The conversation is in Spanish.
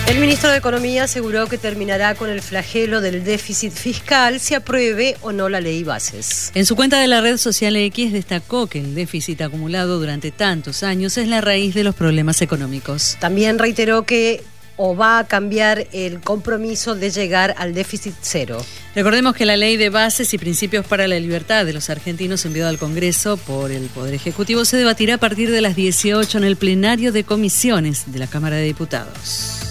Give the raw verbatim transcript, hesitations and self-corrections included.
El ministro de Economía aseguró que terminará con el flagelo del déficit fiscal si apruebe o no la ley Bases. En su cuenta de la red social X destacó que el déficit acumulado durante tantos años es la raíz de los problemas económicos. También reiteró que o va a cambiar el compromiso de llegar al déficit cero. Recordemos que la Ley de Bases y Principios para la Libertad de los Argentinos, enviada al Congreso por el Poder Ejecutivo, se debatirá a partir de las dieciocho en el plenario de comisiones de la Cámara de Diputados.